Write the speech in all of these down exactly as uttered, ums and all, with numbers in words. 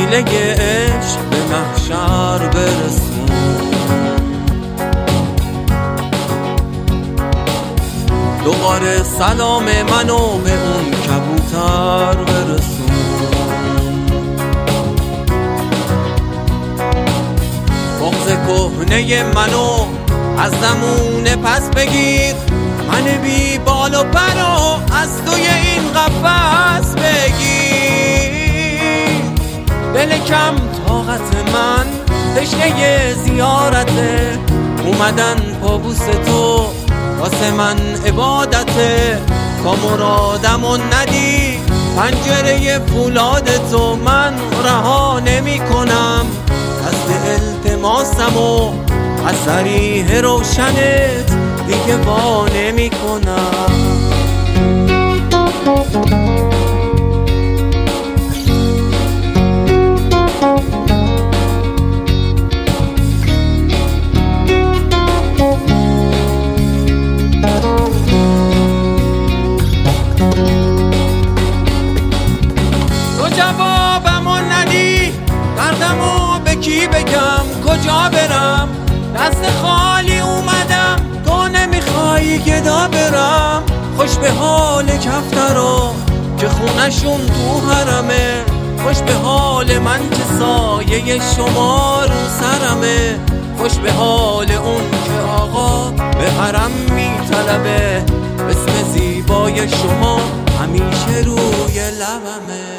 قبیله عشق به محشر برسون. دوباره سلام منو به اون کبوتر برسون. بغض کهنه منو از زمونه پس بگیر، من بی بال و پرو از توی این قفس بگیر. دل کم طاقت من تشنه زیارته، اومدن پابوس تو واسه من عبادته. تا مرادمو ندی پنجره فولاد تو من رها نمی کنم. دست التماسمو از صریح روشنت دیگه وا نمی کنم. تو جوابمو ندی، دردمو به کی بگم، کجا برم؟ دست خالی اومدم، تو نمیخوای گدا برم. خوش به حال کفترا که خونشون تو حرمه، خوش به حال من که سایه شما رو سرمه. خوش به حال اون که آقا به حرم میطلبه، اسم زیبای شما همیشه روی لبمه.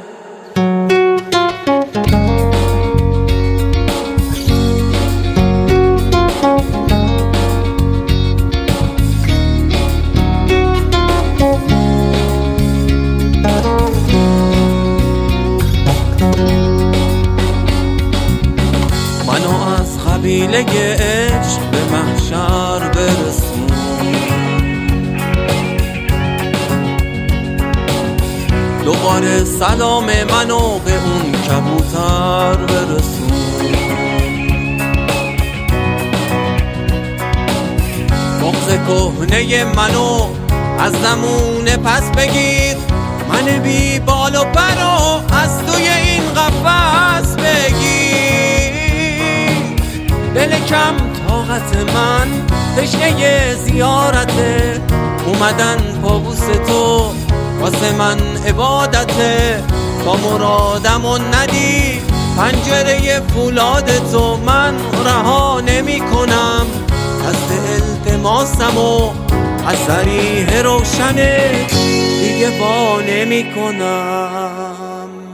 قبیله عشق به محشر برسون. دوباره سلام منو به اون کبوتر برسون. بغض کهنه منو از زمونه پس بگیر، من بی بال و پرو از توی این قفس بگیر. دل کم طاقت من تشنه زیارته، اومدن پابوس تو واسه من عبادته. تا مرادمو ندی پنجره فولاد تو من رها نمی کنم. دست التماسمو از صریح روشنت دیگه وا نمی کنم.